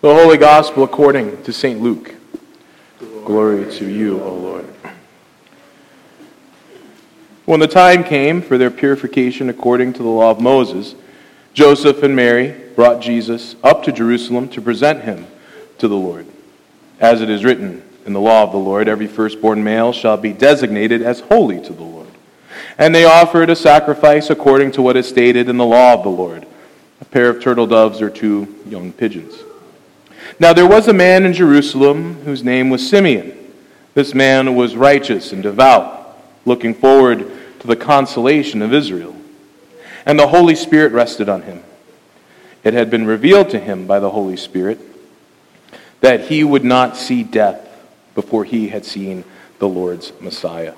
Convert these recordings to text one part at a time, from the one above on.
The Holy Gospel according to St. Luke. Glory to you, O Lord. When the time came for their purification according to the law of Moses, Joseph and Mary brought Jesus up to Jerusalem to present him to the Lord. As it is written in the law of the Lord, every firstborn male shall be designated as holy to the Lord. And they offered a sacrifice according to what is stated in the law of the Lord, a pair of turtle doves or 2 young pigeons. Now there was a man in Jerusalem whose name was Simeon. This man was righteous and devout, looking forward to the consolation of Israel. And the Holy Spirit rested on him. It had been revealed to him by the Holy Spirit that he would not see death before he had seen the Lord's Messiah.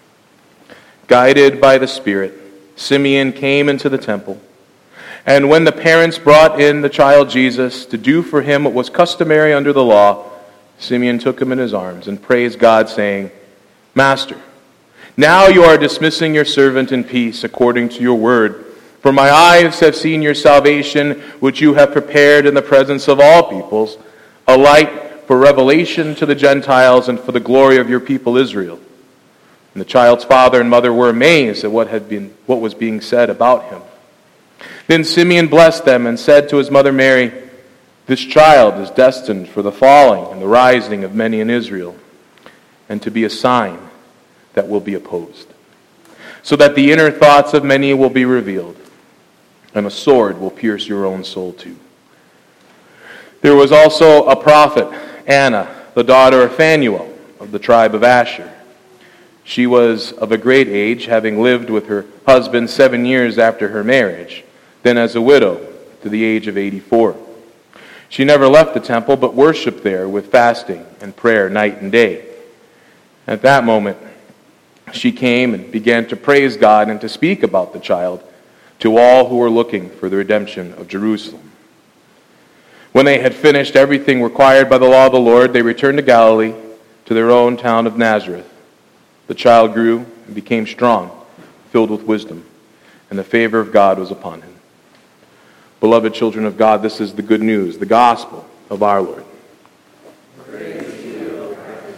Guided by the Spirit, Simeon came into the temple. And when the parents brought in the child Jesus to do for him what was customary under the law, Simeon took him in his arms and praised God, saying, "Master, now you are dismissing your servant in peace according to your word. For my eyes have seen your salvation, which you have prepared in the presence of all peoples, a light for revelation to the Gentiles and for the glory of your people Israel." And the child's father and mother were amazed at what was being said about him. Then Simeon blessed them and said to his mother Mary, "This child is destined for the falling and the rising of many in Israel, and to be a sign that will be opposed, so that the inner thoughts of many will be revealed, and a sword will pierce your own soul too." There was also a prophet, Anna, the daughter of Phanuel, of the tribe of Asher. She was of a great age, having lived with her husband 7 years after her marriage, then as a widow to the age of 84. She never left the temple, but worshipped there with fasting and prayer night and day. At that moment, she came and began to praise God and to speak about the child to all who were looking for the redemption of Jerusalem. When they had finished everything required by the law of the Lord, they returned to Galilee, to their own town of Nazareth. The child grew and became strong, filled with wisdom, and the favor of God was upon him. Beloved children of God, this is the good news, the gospel of our Lord. Praise to you, Christ.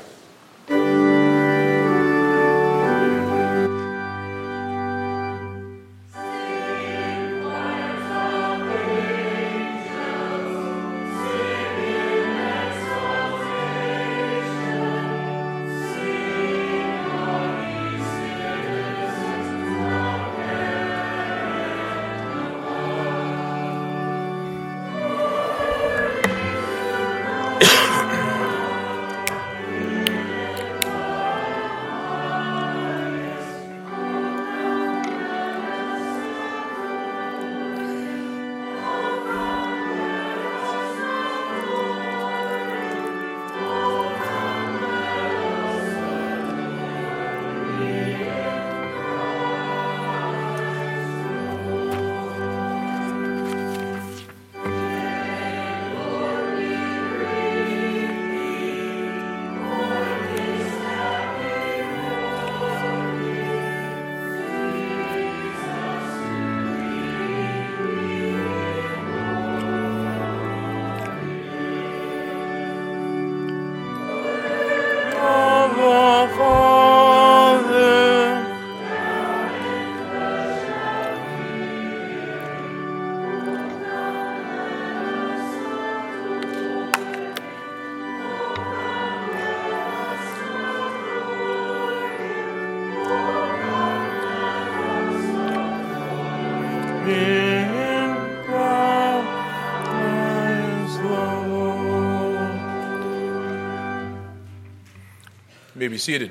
You may be seated.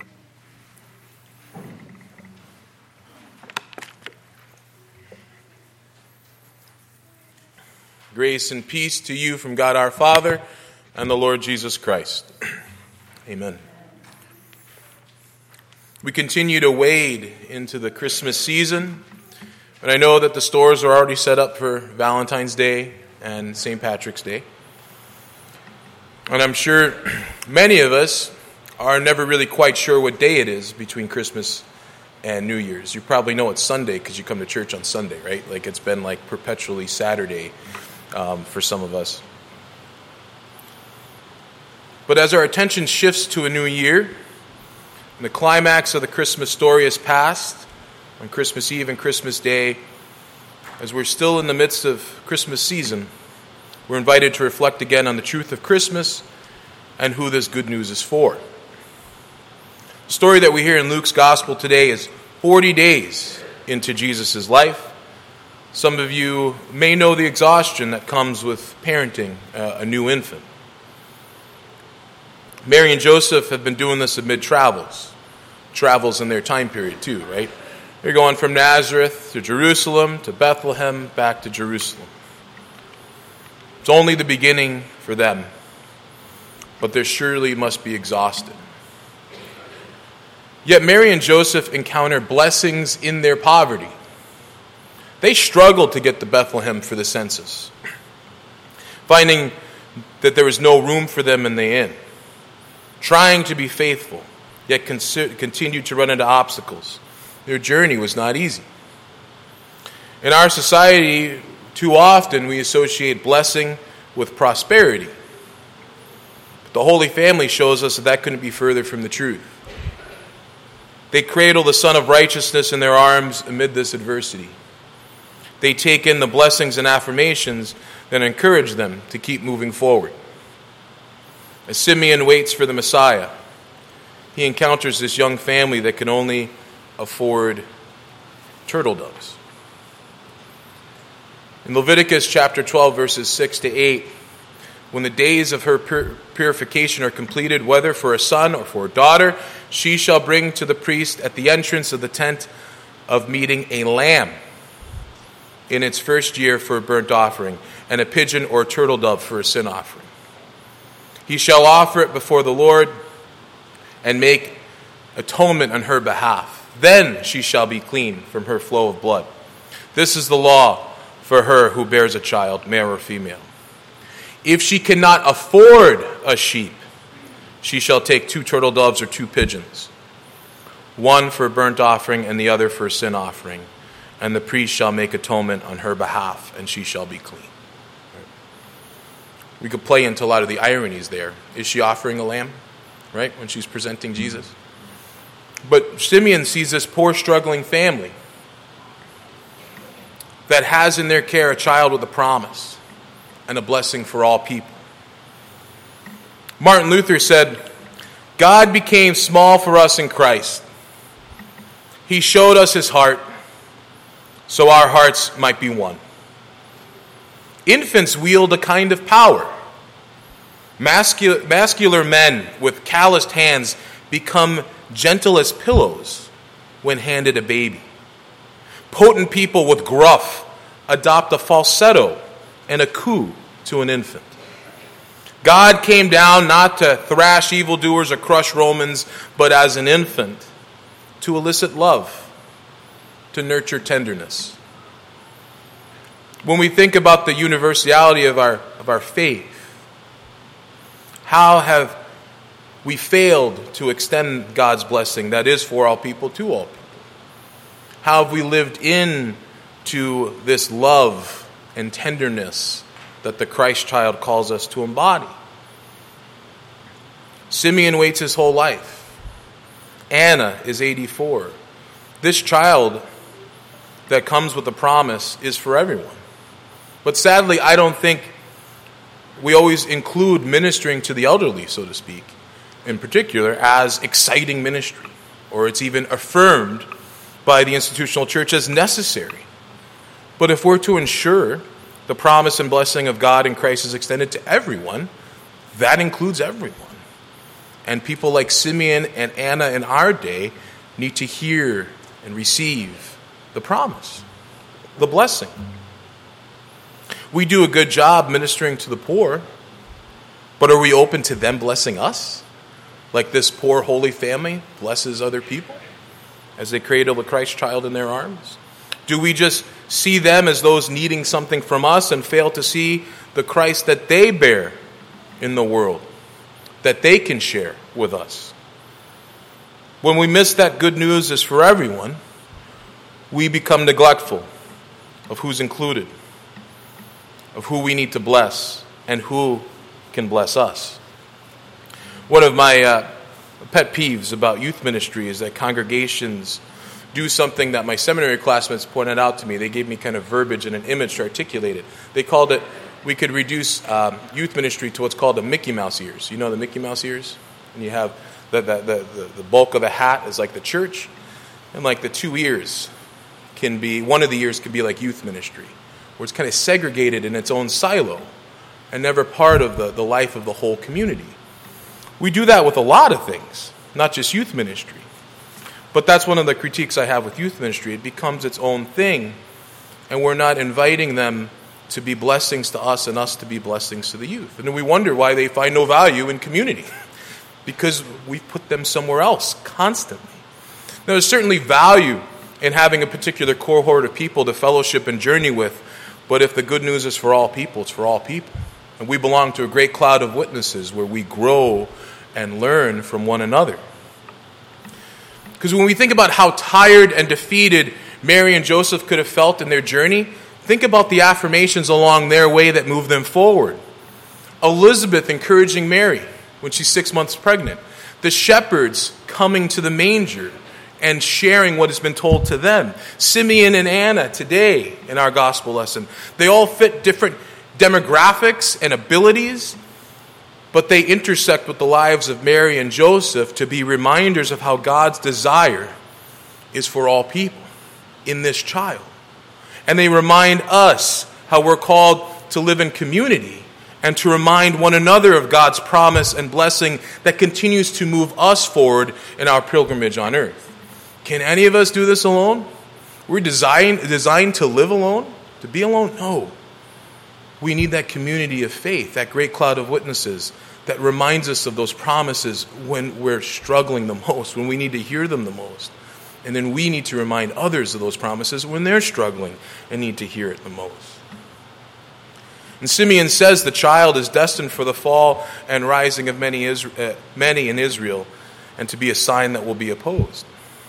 Grace and peace to you from God our Father and the Lord Jesus Christ. Amen. We continue to wade into the Christmas season, but I know that the stores are already set up for Valentine's Day and St. Patrick's Day. And I'm sure many of us are never really quite sure what day it is between Christmas and New Year's. You probably know it's Sunday because you come to church on Sunday, right? Like it's been like perpetually Saturday for some of us. But as our attention shifts to a new year, and the climax of the Christmas story is past on Christmas Eve and Christmas Day, as we're still in the midst of Christmas season, we're invited to reflect again on the truth of Christmas and who this good news is for. The story that we hear in Luke's gospel today is 40 days into Jesus' life. Some of you may know the exhaustion that comes with parenting a new infant. Mary and Joseph have been doing this amid travels in their time period too, right? They're going from Nazareth to Jerusalem to Bethlehem, back to Jerusalem. It's only the beginning for them, but they surely must be exhausted. Yet Mary and Joseph encounter blessings in their poverty. They struggled to get to Bethlehem for the census, finding that there was no room for them in the inn, trying to be faithful, yet continued to run into obstacles. Their journey was not easy. In our society, too often we associate blessing with prosperity. But the Holy Family shows us that couldn't be further from the truth. They cradle the Son of Righteousness in their arms amid this adversity. They take in the blessings and affirmations that encourage them to keep moving forward. As Simeon waits for the Messiah, he encounters this young family that can only afford turtle doves. In Leviticus chapter 12, verses 6 to 8, when the days of her purification are completed, whether for a son or for a daughter, she shall bring to the priest at the entrance of the tent of meeting a lamb in its first year for a burnt offering, and a pigeon or turtle dove for a sin offering. He shall offer it before the Lord and make atonement on her behalf. Then she shall be clean from her flow of blood. This is the law for her who bears a child, male or female. If she cannot afford a sheep, she shall take 2 turtle doves or 2 pigeons, one for a burnt offering and the other for a sin offering. And the priest shall make atonement on her behalf, and she shall be clean. We could play into a lot of the ironies there. Is she offering a lamb, right, when she's presenting Jesus? But Simeon sees this poor, struggling family that has in their care a child with a promise and a blessing for all people. Martin Luther said, God became small for us in Christ. He showed us his heart so our hearts might be one. Infants wield a kind of power. Muscular men with calloused hands become gentle as pillows when handed a baby. Potent people with gruff adopt a falsetto and a coo to an infant. God came down not to thrash evildoers or crush Romans, but as an infant to elicit love, to nurture tenderness. When we think about the universality of our faith, how have we failed to extend God's blessing that is for all people to all people? How have we lived into this love and tenderness that the Christ child calls us to embody? Simeon waits his whole life. Anna is 84. This child that comes with the promise is for everyone. But sadly, I don't think we always include ministering to the elderly, so to speak, in particular, as exciting ministry, or it's even affirmed by the institutional church as necessary. But if we're to ensure the promise and blessing of God in Christ is extended to everyone, that includes everyone. And people like Simeon and Anna in our day need to hear and receive the promise, the blessing. We do a good job ministering to the poor, but are we open to them blessing us? Like this poor holy family blesses other people as they cradle the Christ child in their arms? Do we just see them as those needing something from us and fail to see the Christ that they bear in the world, that they can share with us? When we miss that good news is for everyone, we become neglectful of who's included, of who we need to bless, and who can bless us. One of my pet peeves about youth ministry is that congregations do something that my seminary classmates pointed out to me. They gave me kind of verbiage and an image to articulate it. They called it, we could reduce youth ministry to what's called the Mickey Mouse ears. You know the Mickey Mouse ears? And you have the bulk of the hat is like the church, and like the two ears can be, one of the ears could be like youth ministry, where it's kind of segregated in its own silo and never part of the life of the whole community. We do that with a lot of things, not just youth ministry. But that's one of the critiques I have with youth ministry. It becomes its own thing, and we're not inviting them to be blessings to us and us to be blessings to the youth. And then we wonder why they find no value in community, because we put them somewhere else constantly. Now, there's certainly value in having a particular cohort of people to fellowship and journey with, but if the good news is for all people, it's for all people. And we belong to a great cloud of witnesses where we grow and learn from one another. Because when we think about how tired and defeated Mary and Joseph could have felt in their journey, think about the affirmations along their way that moved them forward. Elizabeth encouraging Mary when she's 6 months pregnant. The shepherds coming to the manger and sharing what has been told to them. Simeon and Anna today in our gospel lesson. They all fit different demographics and abilities, but they intersect with the lives of Mary and Joseph to be reminders of how God's desire is for all people in this child. And they remind us how we're called to live in community and to remind one another of God's promise and blessing that continues to move us forward in our pilgrimage on earth. Can any of us do this alone? We're designed to live alone? To be alone? No. We need that community of faith, that great cloud of witnesses that reminds us of those promises when we're struggling the most, when we need to hear them the most. And then we need to remind others of those promises when they're struggling and need to hear it the most. And Simeon says the child is destined for the fall and rising of many in Israel, and to be a sign that will be opposed.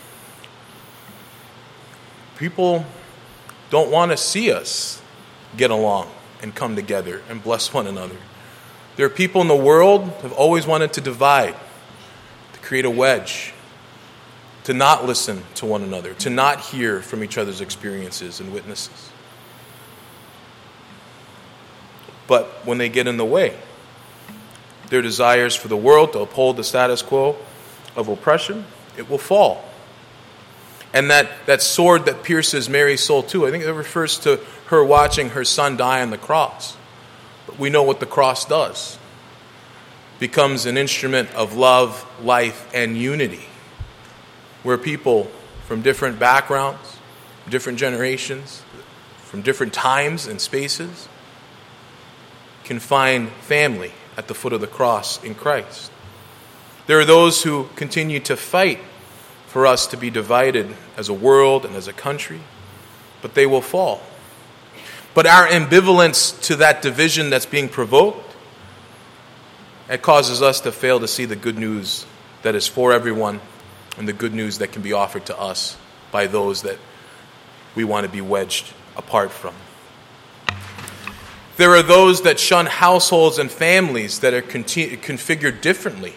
People don't want to see us get along and come together and bless one another. There are people in the world who have always wanted to divide, to create a wedge, to not listen to one another, to not hear from each other's experiences and witnesses. But when they get in the way, their desires for the world to uphold the status quo of oppression, it will fall. And that sword that pierces Mary's soul too, I think it refers to her watching her son die on the cross. But we know what the cross does. It becomes an instrument of love, life, and unity, where people from different backgrounds, different generations, from different times and spaces, can find family at the foot of the cross in Christ. There are those who continue to fight for us to be divided as a world and as a country, but they will fall. But our ambivalence to that division that's being provoked, it causes us to fail to see the good news that is for everyone and the good news that can be offered to us by those that we want to be wedged apart from. There are those that shun households and families that are configured differently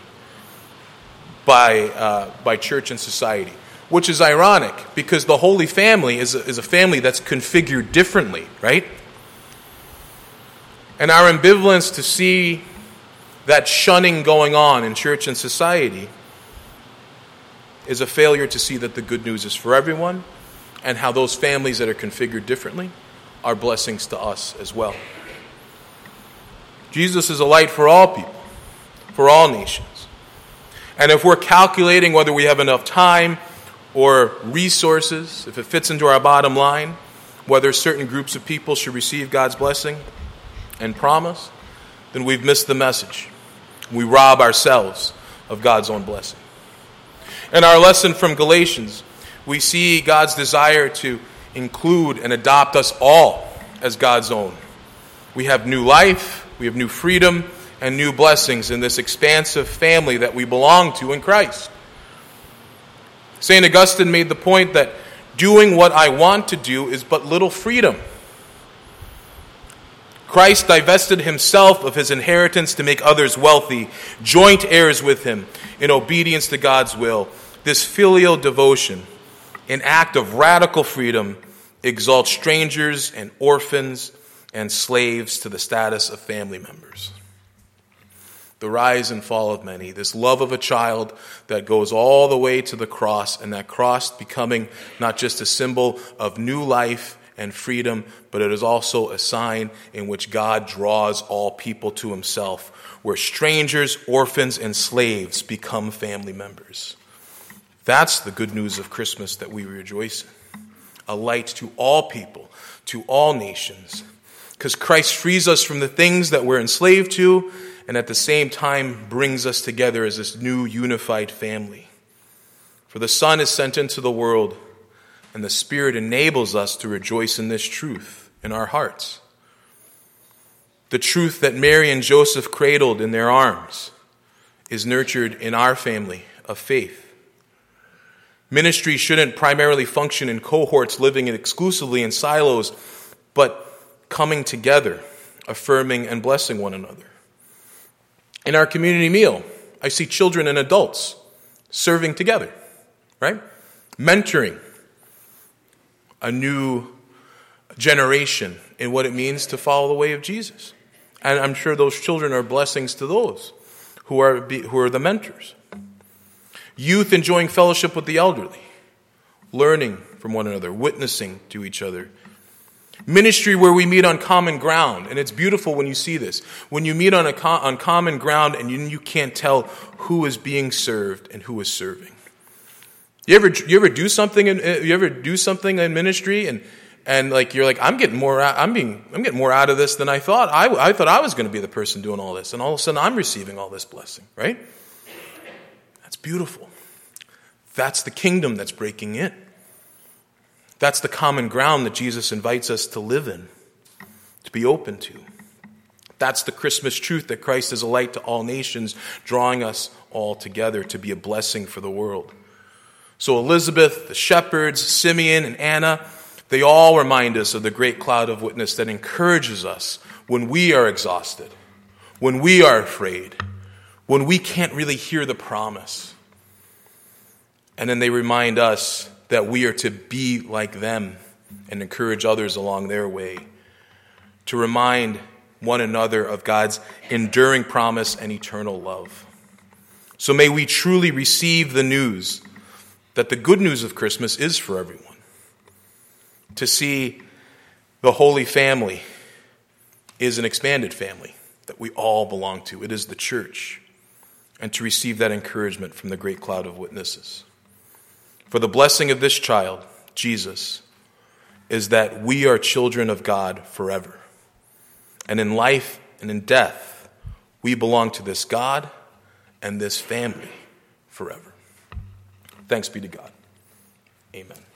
by church and society, which is ironic because the Holy Family is a family that's configured differently, right? And our ambivalence to see that shunning going on in church and society is a failure to see that the good news is for everyone and how those families that are configured differently are blessings to us as well. Jesus is a light for all people, for all nations. And if we're calculating whether we have enough time or resources, if it fits into our bottom line, whether certain groups of people should receive God's blessing and promise, then we've missed the message. We rob ourselves of God's own blessing. In our lesson from Galatians, we see God's desire to include and adopt us all as God's own. We have new life, we have new freedom, and new blessings in this expansive family that we belong to in Christ. St. Augustine made the point that doing what I want to do is but little freedom. Christ divested himself of his inheritance to make others wealthy, joint heirs with him in obedience to God's will. This filial devotion, an act of radical freedom, exalts strangers and orphans and slaves to the status of family members. The rise and fall of many, this love of a child that goes all the way to the cross, and that cross becoming not just a symbol of new life and freedom, but it is also a sign in which God draws all people to himself, where strangers, orphans, and slaves become family members. That's the good news of Christmas that we rejoice in. A light to all people, to all nations, because Christ frees us from the things that we're enslaved to, and at the same time brings us together as this new unified family. For the Son is sent into the world, and the Spirit enables us to rejoice in this truth in our hearts. The truth that Mary and Joseph cradled in their arms is nurtured in our family of faith. Ministry shouldn't primarily function in cohorts living exclusively in silos, but coming together, affirming and blessing one another. In our community meal, I see children and adults serving together, right? Mentoring a new generation in what it means to follow the way of Jesus. And I'm sure those children are blessings to those who are the mentors. Youth enjoying fellowship with the elderly, learning from one another, witnessing to each other. Ministry where we meet on common ground, and it's beautiful when you see this. When you meet on common ground and you can't tell who is being served and who is serving. You ever do something in ministry and like you're like, I'm getting more out of this than I thought. I thought I was going to be the person doing all this, and all of a sudden I'm receiving all this blessing, right? That's beautiful. That's the kingdom that's breaking in. That's the common ground that Jesus invites us to live in, to be open to. That's the Christmas truth that Christ is a light to all nations, drawing us all together to be a blessing for the world. So Elizabeth, the shepherds, Simeon, and Anna, they all remind us of the great cloud of witness that encourages us when we are exhausted, when we are afraid, when we can't really hear the promise. And then they remind us that we are to be like them and encourage others along their way, to remind one another of God's enduring promise and eternal love. So may we truly receive the news that the good news of Christmas is for everyone. To see the Holy Family is an expanded family that we all belong to. It is the church. And to receive that encouragement from the great cloud of witnesses. For the blessing of this child, Jesus, is that we are children of God forever. And in life and in death, we belong to this God and this family forever. Thanks be to God. Amen.